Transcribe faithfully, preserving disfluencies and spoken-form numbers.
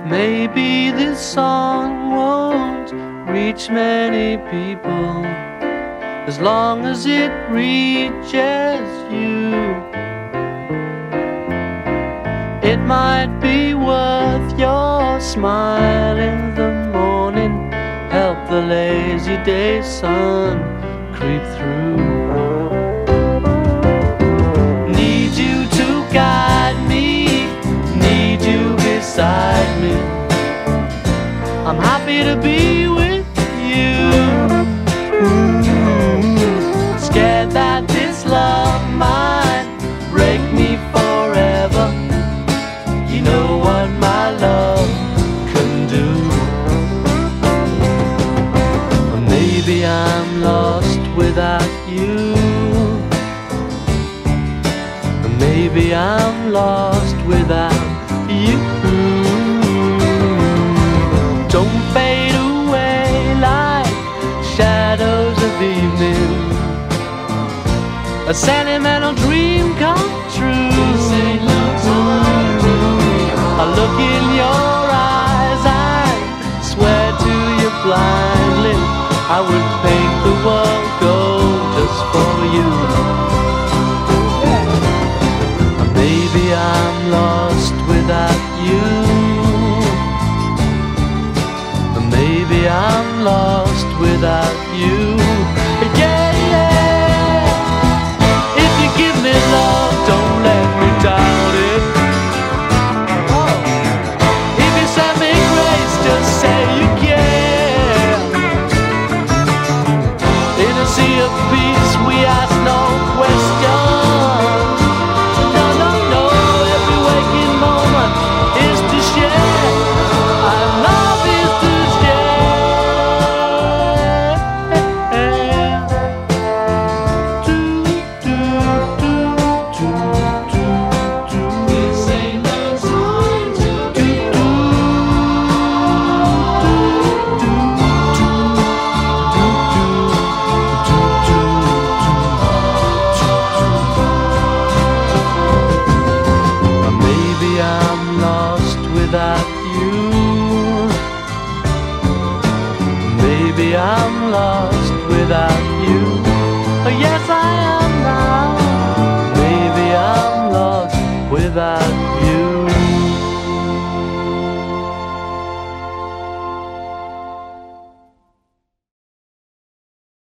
Maybe this song won't reach many people, as long as it reaches you. It might be worth your smile in the morning, help the lazy day sun creep through. Need you to guide me, need you beside me. I'm happy to be with you. Scared that this love might break me forever. You know what my love can do. Maybe I'm lost without you. Maybe I'm lost without you. Don't fade away like shadows of evening, a sentimental dream come true. I look in your eyes, I swear to you blindly, I would paint the world gold just for you. Maybe I'm lost without you. Maybe I'm lost without you.